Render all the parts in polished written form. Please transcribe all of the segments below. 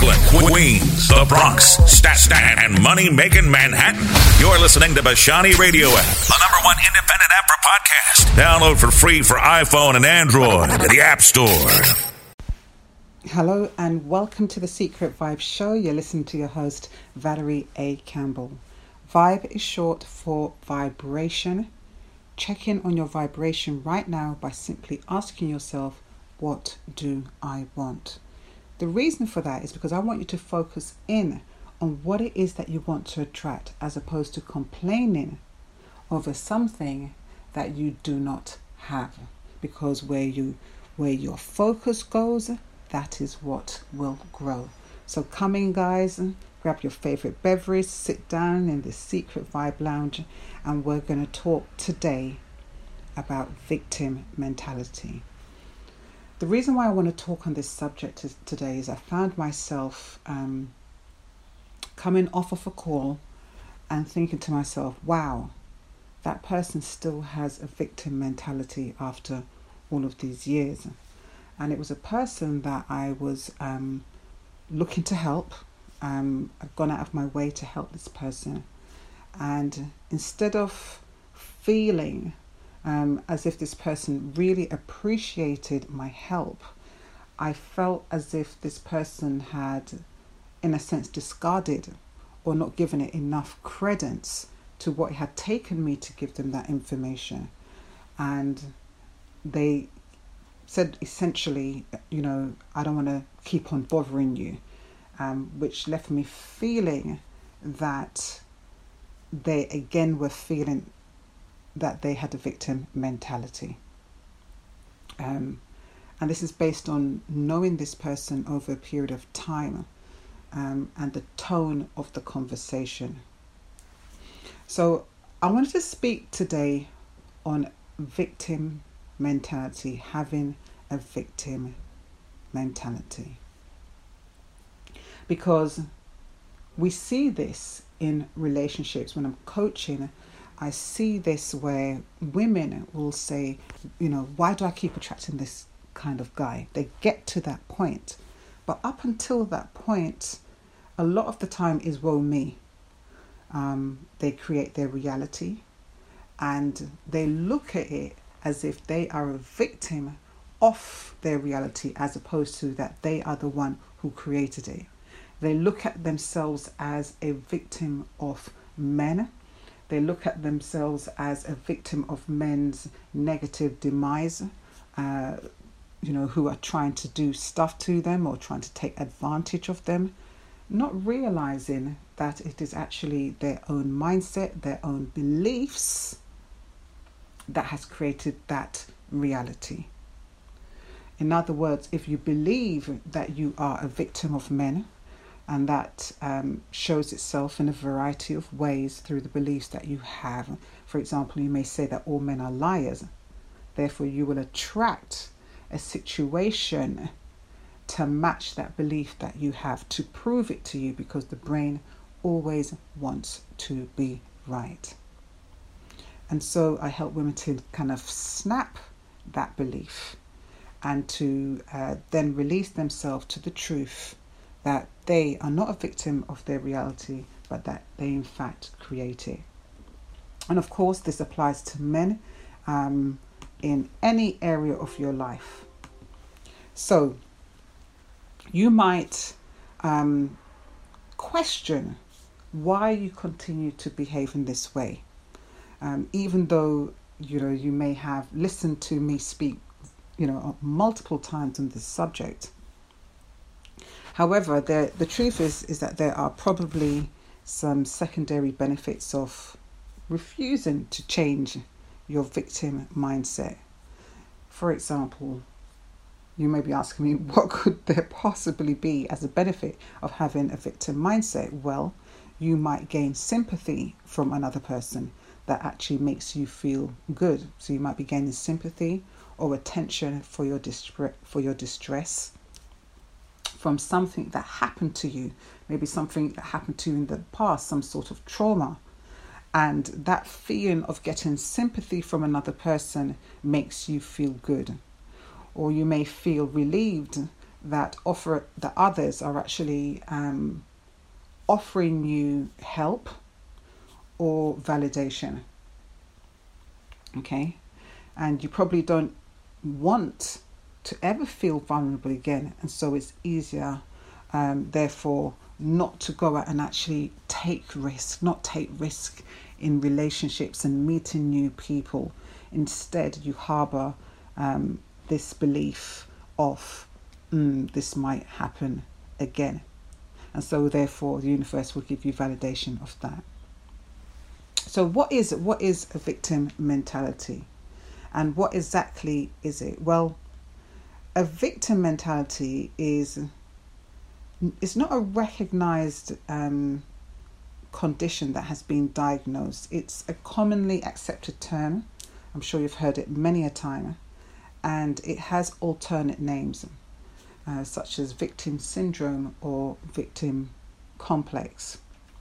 Brooklyn, Queens, the Bronx, Staten, and money-making Manhattan. You're listening to Bashani Radio App, the number one independent app for podcasts. Download for free for iPhone and Android at the App Store. Hello and welcome to the Secret Vibe Show. You're listening to your host, Valerie A. Campbell. Vibe is short for vibration. Check in on your vibration right now by simply asking yourself, what do I want? The reason for that is because I want you to focus in on what it is that you want to attract, as opposed to complaining over something that you do not have. Because where your focus goes, that is what will grow. So come in, guys, grab your favorite beverage, sit down in the Secret Vibe Lounge, and we're going to talk today about victim mentality. The reason why I want to talk on this subject today is I found myself coming off of a call and thinking to myself, wow, that person still has a victim mentality after all of these years. And it was a person that I was looking to help. I've gone out of my way to help this person. And instead of feeling as if this person really appreciated my help, I felt as if this person had, in a sense, discarded or not given it enough credence to what it had taken me to give them that information. And they said essentially, I don't want to keep on bothering you, which left me feeling that they again were feeling that they had a victim mentality. And this is based on knowing this person over a period of time and the tone of the conversation. So I wanted to speak today on victim mentality, having a victim mentality. Because we see this in relationships. When I'm coaching, I see this where women will say, why do I keep attracting this kind of guy? They get to that point. But up until that point, a lot of the time is woe me. They create their reality and they look at it as if they are a victim of their reality, as opposed to that they are the one who created it. They look at themselves as a victim of men. They look at themselves as a victim of men's negative demise, who are trying to do stuff to them or trying to take advantage of them, not realizing that it is actually their own mindset, their own beliefs that has created that reality. In other words, if you believe that you are a victim of men, and that shows itself in a variety of ways through the beliefs that you have. For example, you may say that all men are liars. Therefore, you will attract a situation to match that belief that you have, to prove it to you, because the brain always wants to be right. And so I help women to kind of snap that belief and to then release themselves to the truth that they are not a victim of their reality, but that they in fact create it. And of course, this applies to men in any area of your life. So you might question why you continue to behave in this way, even though you may have listened to me speak multiple times on this subject. However, the truth is that there are probably some secondary benefits of refusing to change your victim mindset. For example, you may be asking me, what could there possibly be as a benefit of having a victim mindset? Well, you might gain sympathy from another person that actually makes you feel good. So you might be gaining sympathy or attention for your distress from something that happened to you, maybe something that happened to you in the past, some sort of trauma. And that feeling of getting sympathy from another person makes you feel good. Or you may feel relieved that others are actually offering you help or validation. Okay, and you probably don't want to ever feel vulnerable again, and so it's easier, therefore, not to go out and actually take risk in relationships and meeting new people. Instead, you harbour this belief of this might happen again, and so therefore the universe will give you validation of that. So what is a victim mentality, and what exactly is it? Well, a victim mentality is not a recognized condition that has been diagnosed. It's a commonly accepted term. I'm sure you've heard it many a time, and it has alternate names, such as victim syndrome or victim complex.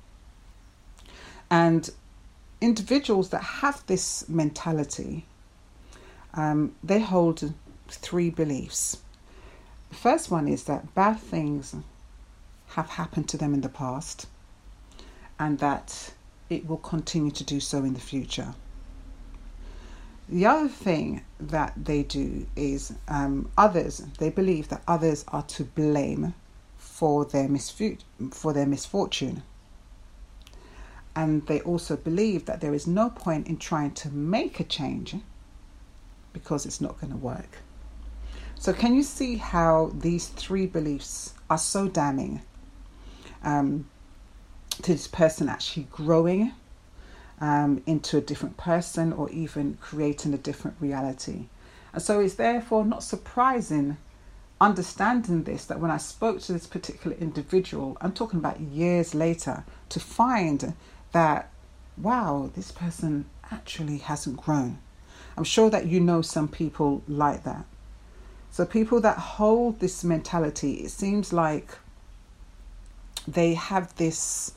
And individuals that have this mentality, they hold 3 beliefs. The first one is that bad things have happened to them in the past, and that it will continue to do so in the future. The other thing that they do is they believe that others are to blame for their misfortune. And they also believe that there is no point in trying to make a change because it's not going to work. So can you see how these 3 beliefs are so damning to this person actually growing into a different person, or even creating a different reality? And so it's therefore not surprising, understanding this, that when I spoke to this particular individual, I'm talking about years later, to find that, wow, this person actually hasn't grown. I'm sure that you know some people like that. So people that hold this mentality, it seems like they have this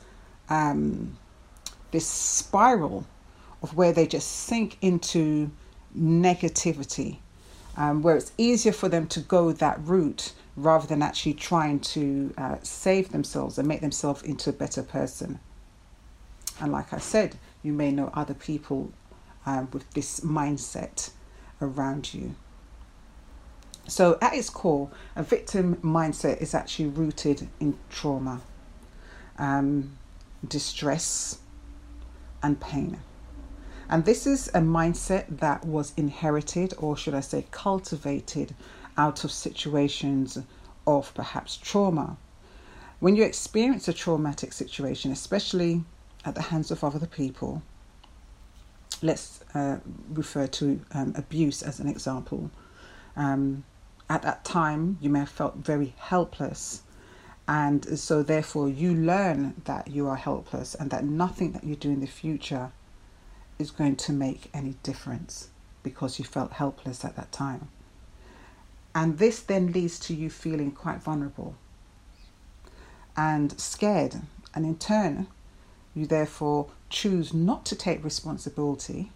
this spiral of where they just sink into negativity, where it's easier for them to go that route rather than actually trying to save themselves and make themselves into a better person. And like I said, you may know other people with this mindset around you. So at its core, a victim mindset is actually rooted in trauma, distress, and pain. And this is a mindset that was inherited, or should I say cultivated, out of situations of perhaps trauma. When you experience a traumatic situation, especially at the hands of other people, let's refer to abuse as an example. At that time, you may have felt very helpless. And so therefore you learn that you are helpless and that nothing that you do in the future is going to make any difference because you felt helpless at that time. And this then leads to you feeling quite vulnerable and scared. And in turn, you therefore choose not to take responsibility,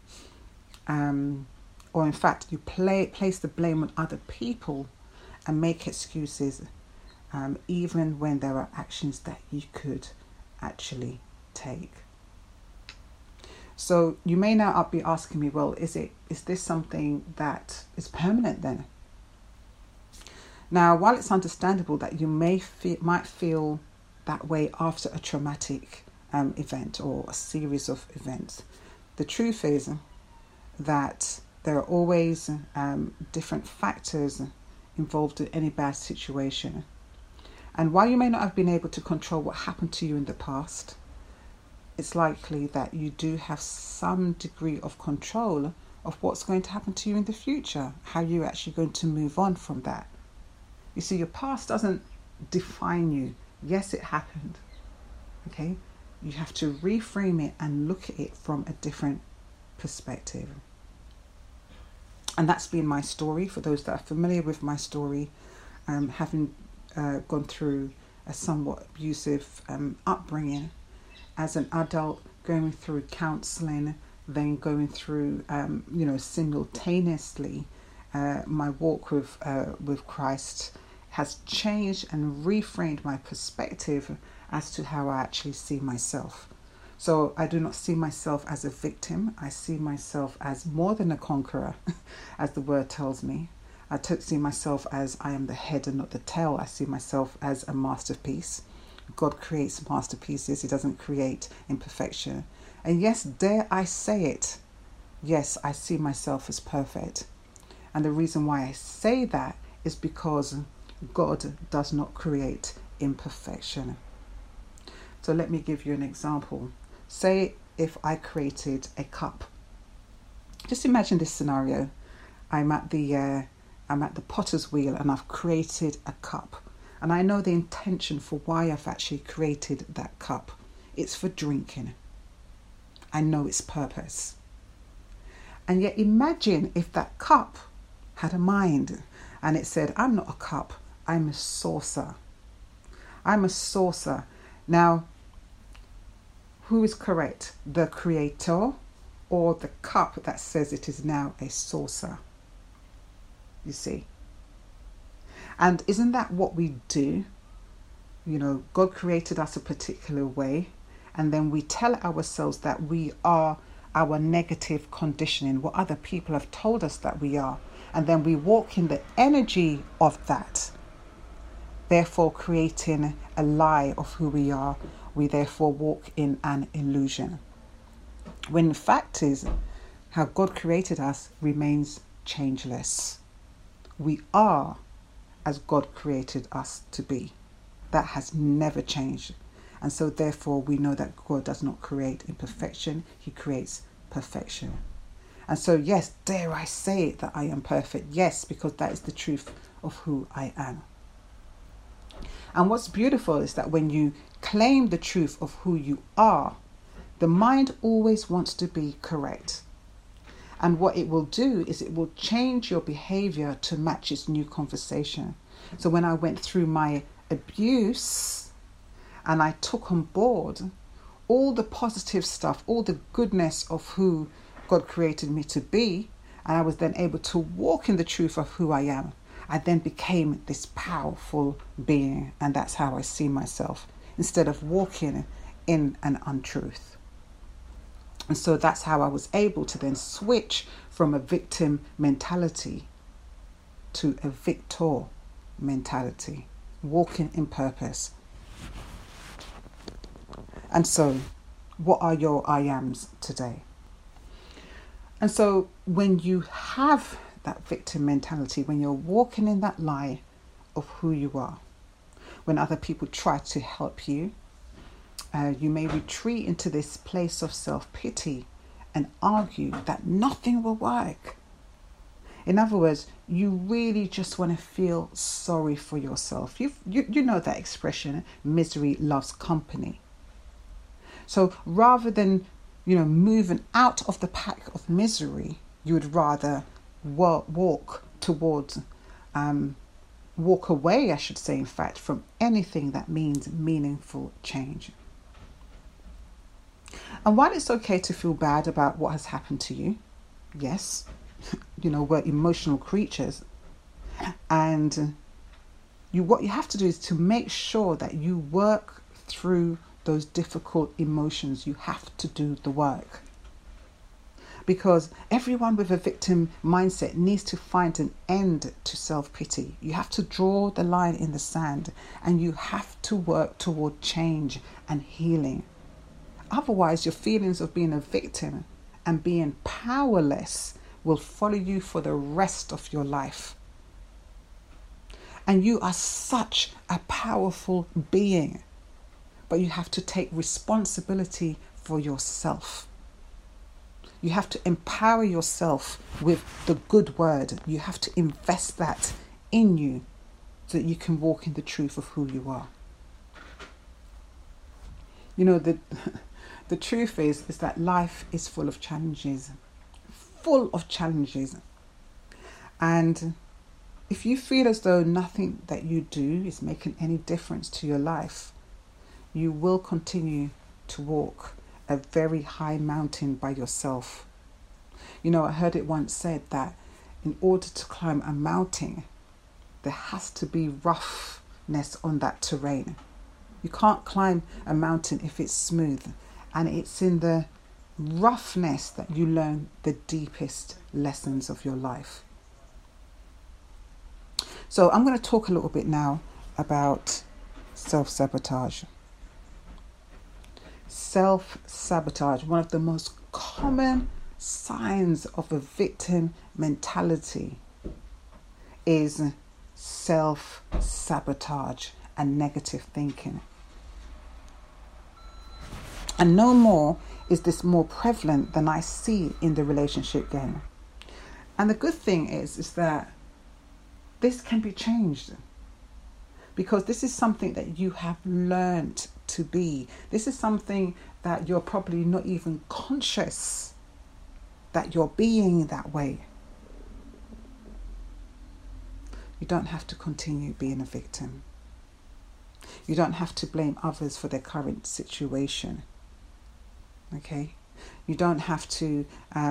or in fact, you place the blame on other people and make excuses, even when there are actions that you could actually take. So you may now be asking me, well, is this something that is permanent then? Now, while it's understandable that you might feel that way after a traumatic event or a series of events, the truth is that there are always different factors involved in any bad situation. And while you may not have been able to control what happened to you in the past, it's likely that you do have some degree of control of what's going to happen to you in the future, how you're actually going to move on from that. You see, your past doesn't define you. Yes, it happened. Okay? You have to reframe it and look at it from a different perspective. And that's been my story. For those that are familiar with my story, having gone through a somewhat abusive upbringing as an adult, going through counselling, then going through, simultaneously my walk with Christ has changed and reframed my perspective as to how I actually see myself. So I do not see myself as a victim. I see myself as more than a conqueror, as the word tells me. I see myself as I am the head and not the tail. I see myself as a masterpiece. God creates masterpieces. He doesn't create imperfection. And yes, dare I say it, yes, I see myself as perfect. And the reason why I say that is because God does not create imperfection. So let me give you an example. Say if I created a cup. Just imagine this scenario. I'm at the potter's wheel and I've created a cup. And I know the intention for why I've actually created that cup. It's for drinking. I know its purpose. And yet imagine if that cup had a mind and it said, I'm not a cup, I'm a saucer. I'm a saucer. Now, who is correct? The creator or the cup that says it is now a saucer? You see? And isn't that what we do? You know, God created us a particular way, and then we tell ourselves that we are our negative conditioning, what other people have told us that we are. And then we walk in the energy of that, therefore creating a lie of who we are. We therefore walk in an illusion. When the fact is, how God created us remains changeless. We are as God created us to be. That has never changed. And so therefore we know that God does not create imperfection. He creates perfection. And so yes, dare I say it that I am perfect? Yes, because that is the truth of who I am. And what's beautiful is that when you claim the truth of who you are, the mind always wants to be correct. And what it will do is it will change your behavior to match its new conversation. So when I went through my abuse and I took on board all the positive stuff, all the goodness of who God created me to be, and I was then able to walk in the truth of who I am, I then became this powerful being. And that's how I see myself, instead of walking in an untruth. And so that's how I was able to then switch from a victim mentality to a victor mentality, walking in purpose. And so, what are your I ams today? And so when you have that victim mentality, when you're walking in that lie of who you are, when other people try to help you, you may retreat into this place of self-pity and argue that nothing will work. In other words, you really just want to feel sorry for yourself. You know that expression, misery loves company. So rather than, moving out of the pack of misery, you would rather walk away, I should say, in fact, from anything that means meaningful change. And while it's okay to feel bad about what has happened to you, yes, we're emotional creatures, and what you have to do is to make sure that you work through those difficult emotions. You have to do the work, because everyone with a victim mindset needs to find an end to self-pity. You have to draw the line in the sand, and you have to work toward change and healing. Otherwise, your feelings of being a victim and being powerless will follow you for the rest of your life. And you are such a powerful being, but you have to take responsibility for yourself. You have to empower yourself with the good word. You have to invest that in you so that you can walk in the truth of who you are. The truth is that life is full of challenges. And if you feel as though nothing that you do is making any difference to your life, you will continue to walk a very high mountain by yourself. I heard it once said that in order to climb a mountain, there has to be roughness on that terrain. You can't climb a mountain if it's smooth. And it's in the roughness that you learn the deepest lessons of your life. So I'm going to talk a little bit now about self-sabotage. Self-sabotage, one of the most common signs of a victim mentality, is self-sabotage and negative thinking. And no more is this more prevalent than I see in the relationship game. And the good thing is that this can be changed, because this is something that you have learned to be. This is something that you're probably not even conscious that you're being that way. You don't have to continue being a victim. You don't have to blame others for their current situation. Okay? You don't have to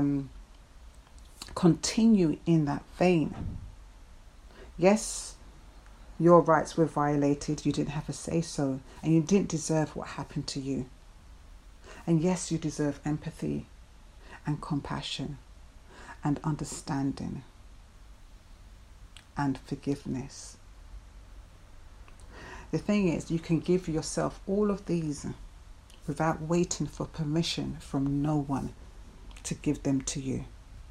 continue in that vein. Yes, your rights were violated. You didn't have a say-so, and you didn't deserve what happened to you. And yes, you deserve empathy and compassion and understanding and forgiveness. The thing is, you can give yourself all of these without waiting for permission from no one to give them to you.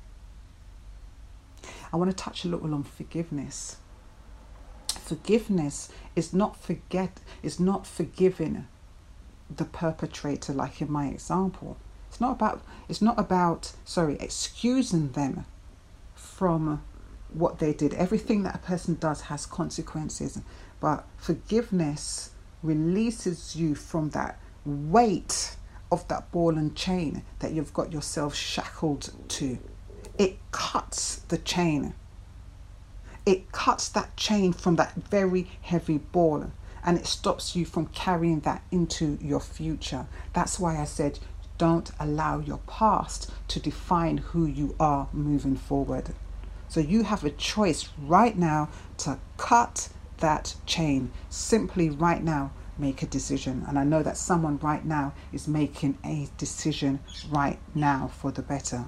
I want to touch a little on forgiveness. Forgiveness is not forgiving the perpetrator, like in my example. It's not about excusing them from what they did. Everything that a person does has consequences, but forgiveness releases you from that weight of that ball and chain that you've got yourself shackled to. It cuts the chain. It cuts that chain from that very heavy ball, and it stops you from carrying that into your future. That's why I said, don't allow your past to define who you are moving forward. So you have a choice right now to cut that chain. Simply right now, make a decision. And I know that someone right now is making a decision right now for the better.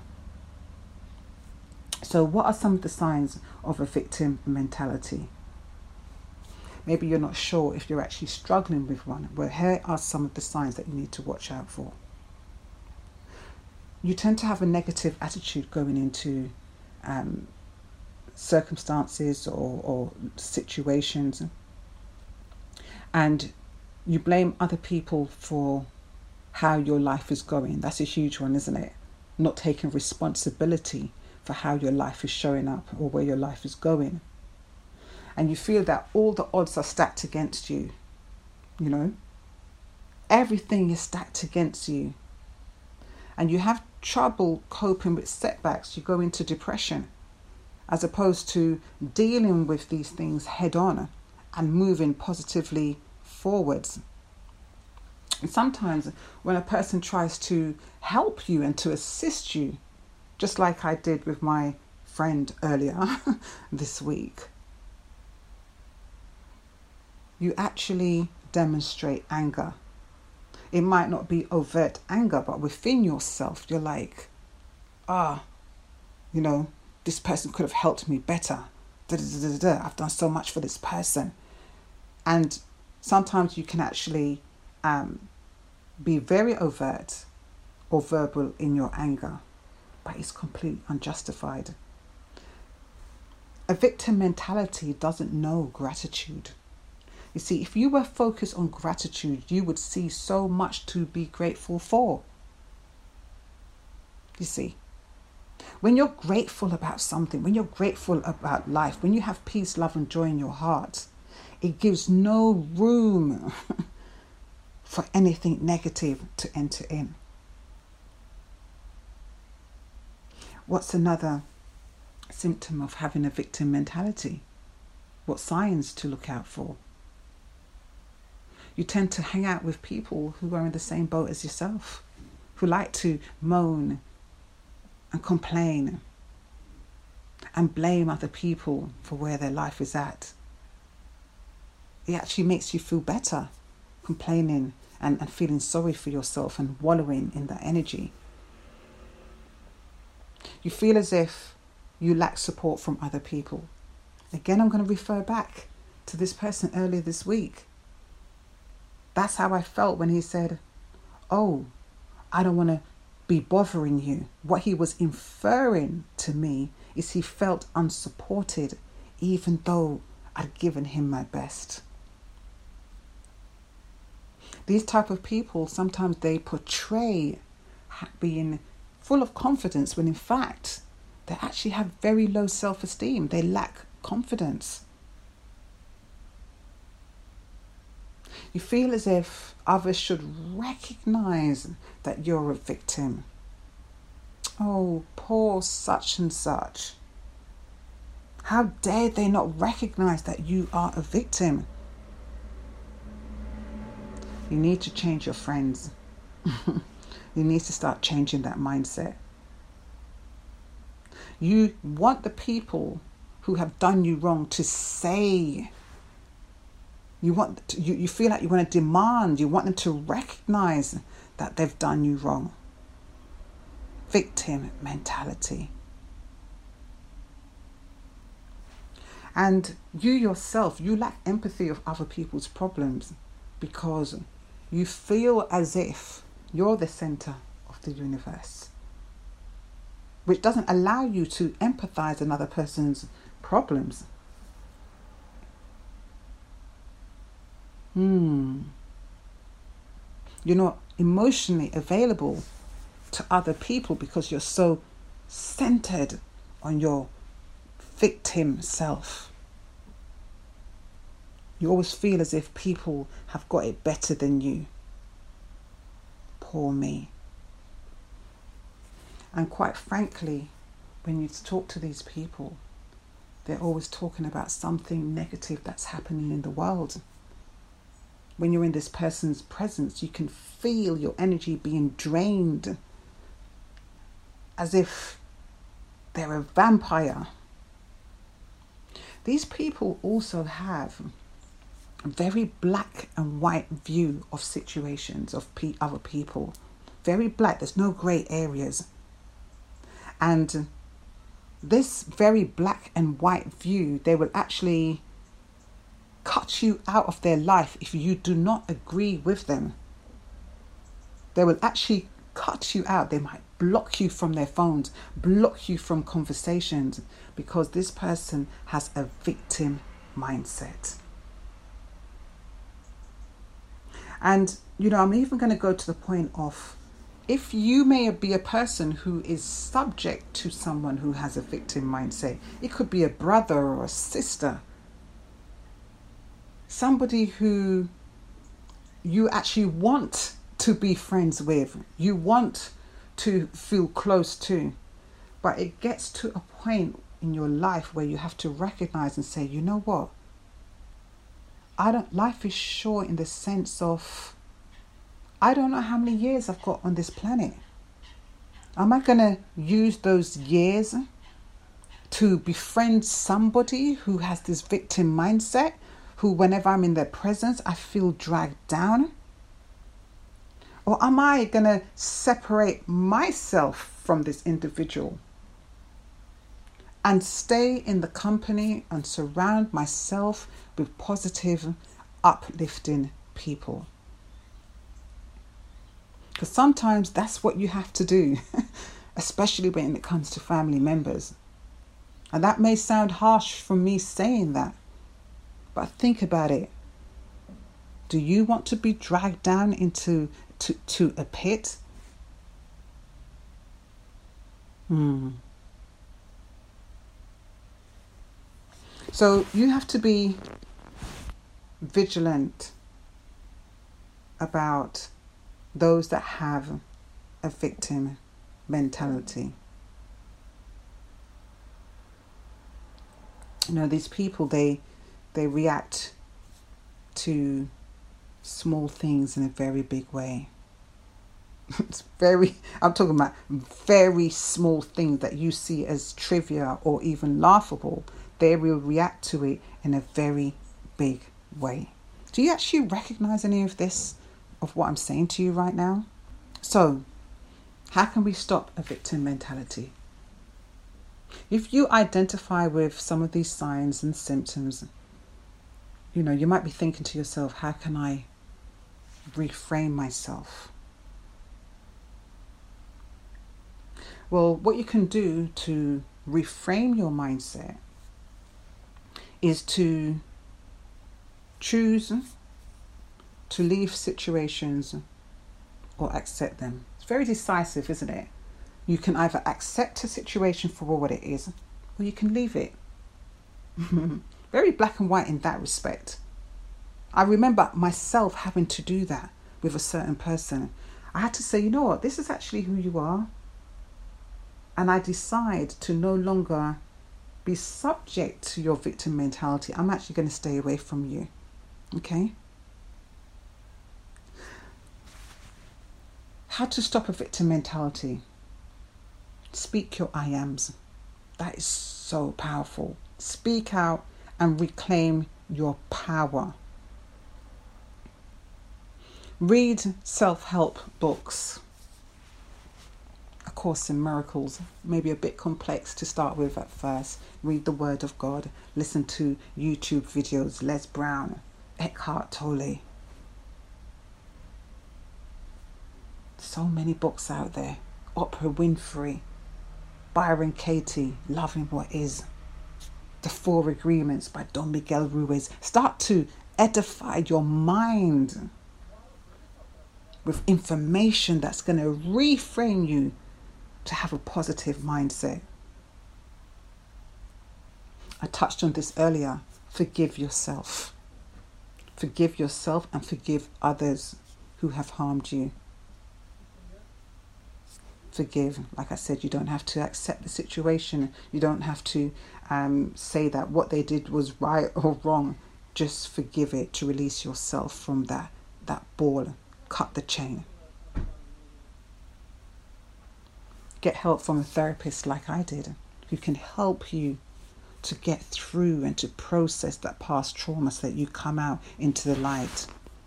So what are some of the signs of a victim mentality? Maybe you're not sure if you're actually struggling with one. Well, here are some of the signs that you need to watch out for. You tend to have a negative attitude going into circumstances or situations, and you blame other people for how your life is going. That's a huge one, isn't it? Not taking responsibility for how your life is showing up or where your life is going. And you feel that all the odds are stacked against you. You know, everything is stacked against you. And you have trouble coping with setbacks. You go into depression, as opposed to dealing with these things head on and moving positively forwards. And sometimes when a person tries to help you and to assist you, just like I did with my friend earlier this week, you actually demonstrate anger. It might not be overt anger, but within yourself, you're like, this person could have helped me better. I've done so much for this person. And sometimes you can actually be very overt or verbal in your anger, but it's completely unjustified. A victim mentality doesn't know gratitude. You see, if you were focused on gratitude, you would see so much to be grateful for. You see, when you're grateful about something, when you're grateful about life, when you have peace, love and joy in your heart, it gives no room for anything negative to enter in. What's another symptom of having a victim mentality? What signs to look out for? You tend to hang out with people who are in the same boat as yourself, who like to moan and complain and blame other people for where their life is at. it actually makes you feel better, complaining and feeling sorry for yourself and wallowing in that energy. You feel as if you lack support from other people. Again, I'm going to refer back to this person earlier this week. That's how I felt when he said, oh, I don't want to be bothering you. What he was inferring to me is he felt unsupported, even though I'd given him my best. These type of people, sometimes they portray being full of confidence when in fact they actually have very low self-esteem. They lack confidence. You feel as if others should recognize that you're a victim. Oh, poor such and such. How dare they not recognize that you are a victim? You need to change your friends. You need to start changing that mindset. You want the people who have done you wrong to say. You feel like you want to demand. You want them to recognize that they've done you wrong. Victim mentality. And you yourself, you lack empathy of other people's problems because you feel as if you're the center of the universe, which doesn't allow you to empathize another person's problems. You're not emotionally available to other people because you're so centered on your victim self. You always feel as if people have got it better than you. Poor me. And quite frankly, when you talk to these people, they're always talking about something negative that's happening in the world. When you're in this person's presence, you can feel your energy being drained as if they're a vampire. These people also have a very black and white view of situations, of other people. Very black, there's no grey areas. And this very black and white view, they will actually cut you out of their life if you do not agree with them. They will actually cut you out. They might block you from their phones, block you from conversations, because this person has a victim mindset. And, I'm even going to go to the point of, if you may be a person who is subject to someone who has a victim mindset, it could be a brother or a sister, somebody who you actually want to be friends with, you want to feel close to, but it gets to a point in your life where you have to recognize and say, you know what? Life is short in the sense of, I don't know how many years I've got on this planet. Am I going to use those years to befriend somebody who has this victim mindset, who whenever I'm in their presence, I feel dragged down? Or am I going to separate myself from this individual and stay in the company and surround myself with positive, uplifting people? Because sometimes that's what you have to do, especially when it comes to family members. And that may sound harsh from me saying that, but think about it. Do you want to be dragged down into a pit? So you have to be vigilant about those that have a victim mentality. These people, they react to small things in a very big way. I'm talking about very small things that you see as trivia or even laughable. They will react to it in a very big way. Do you actually recognize any of this, of what I'm saying to you right now? So, how can we stop a victim mentality? If you identify with some of these signs and symptoms, you might be thinking to yourself, how can I reframe myself? Well, what you can do to reframe your mindset is to choose to leave situations or accept them. It's very decisive, isn't it? You can either accept a situation for what it is, or you can leave it. Very black and white in that respect. I remember myself having to do that with a certain person. I had to say, you know what, this is actually who you are. And I decide to no longer be subject to your victim mentality. I'm actually going to stay away from you. Okay? How to stop a victim mentality? Speak your I ams. That is so powerful. Speak out and reclaim your power. Read self-help books. A Course in Miracles, maybe a bit complex to start with at first. Read the Word of God. Listen to YouTube videos. Les Brown, Eckhart Tolle. So many books out there. Oprah Winfrey, Byron Katie, Loving What Is, The 4 Agreements by Don Miguel Ruiz. Start to edify your mind with information that's going to reframe you to have a positive mindset. I touched on this earlier. Forgive yourself. Forgive yourself and forgive others who have harmed you. Forgive. Like I said, you don't have to accept the situation. You don't have to say that what they did was right or wrong. Just forgive it to release yourself from that ball. Cut the chain. Get help from a therapist like I did, who can help you to get through and to process that past trauma so that you come out into the light.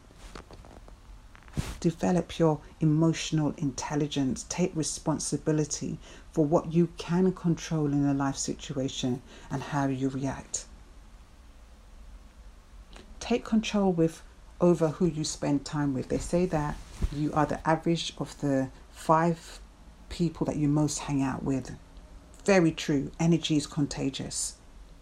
Develop your emotional intelligence. Take responsibility for what you can control in a life situation and how you react. Take control over who you spend time with. They say that you are the average of the 5 people that you most hang out with. Very true. Energy is contagious.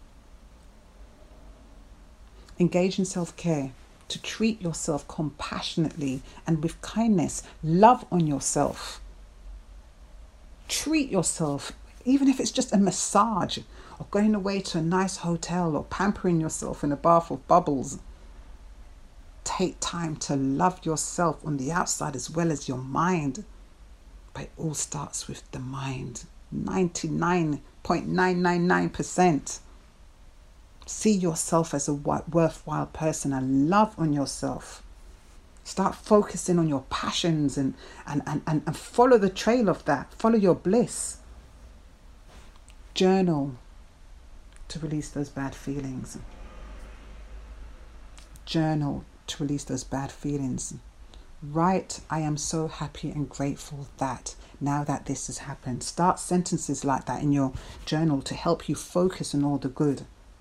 Engage in self-care. To treat yourself compassionately and with kindness. Love on yourself. Treat yourself, even if it's just a massage or going away to a nice hotel or pampering yourself in a bath of bubbles. Take time to love yourself on the outside as well as your mind. But it all starts with the mind. 99.999%. See yourself as a worthwhile person and love on yourself. Start focusing on your passions and follow the trail of that. Follow your bliss. Journal to release those bad feelings. Journal to release those bad feelings. Write, I am so happy and grateful that now that this has happened. Start sentences like that in your journal to help you focus on all the good.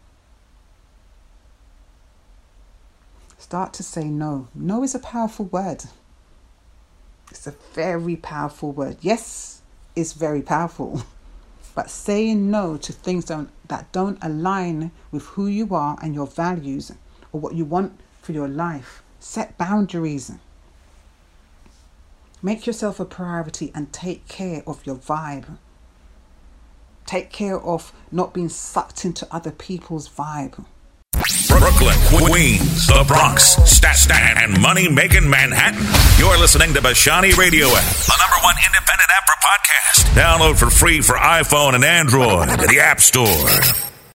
Start to say no. No is a powerful word. It's a very powerful word. Yes is very powerful. But saying no to things that don't align with who you are and your values or what you want for your life. Set boundaries. Make yourself a priority and take care of your vibe. Take care of not being sucked into other people's vibe. Brooklyn, Queens, the Bronx, Staten, and money-making Manhattan. You're listening to Bashani Radio App, the #1 independent app for podcasts. Download for free for iPhone and Android at the App Store.